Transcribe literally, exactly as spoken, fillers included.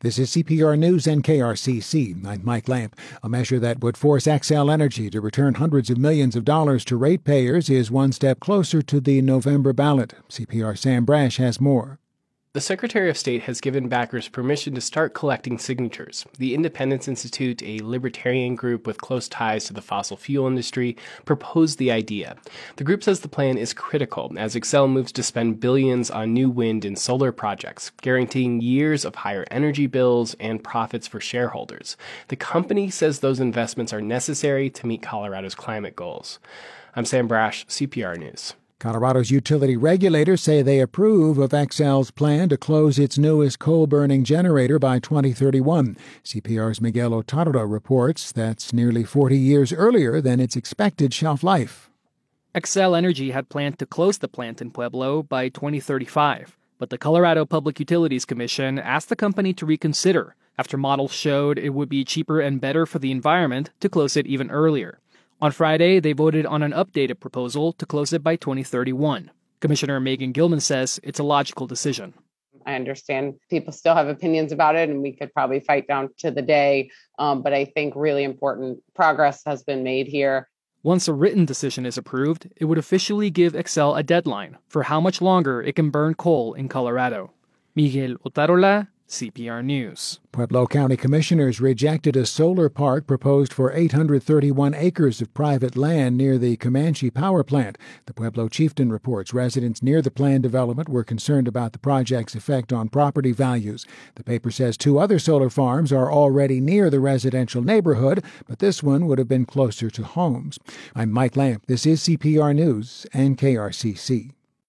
This is C P R News and K R C C. I'm Mike Lamp. A measure that would force Xcel Energy to return hundreds of millions of dollars to ratepayers is one step closer to the November ballot. C P R Sam Brash has more. The Secretary of State has given backers permission to start collecting signatures. The Independence Institute, a libertarian group with close ties to the fossil fuel industry, proposed the idea. The group says the plan is critical as Xcel moves to spend billions on new wind and solar projects, guaranteeing years of higher energy bills and profits for shareholders. The company says those investments are necessary to meet Colorado's climate goals. I'm Sam Brash, C P R News. Colorado's utility regulators say they approve of Xcel's plan to close its newest coal-burning generator by twenty thirty-one. C P R's Miguel Otarra reports that's nearly forty years earlier than its expected shelf life. Xcel Energy had planned to close the plant in Pueblo by twenty thirty-five, but the Colorado Public Utilities Commission asked the company to reconsider after models showed it would be cheaper and better for the environment to close it even earlier. On Friday, they voted on an updated proposal to close it by twenty thirty-one. Commissioner Megan Gilman says it's a logical decision. I understand people still have opinions about it, and we could probably fight down to the day, um, but I think really important progress has been made here. Once a written decision is approved, it would officially give Xcel a deadline for how much longer it can burn coal in Colorado. Miguel Otarra, C P R News. Pueblo County commissioners rejected a solar park proposed for eight hundred thirty-one acres of private land near the Comanche power plant. The Pueblo Chieftain reports residents near the planned development were concerned about the project's effect on property values. The paper says two other solar farms are already near the residential neighborhood, but this one would have been closer to homes. I'm Mike Lamp. This is C P R News and K R C C.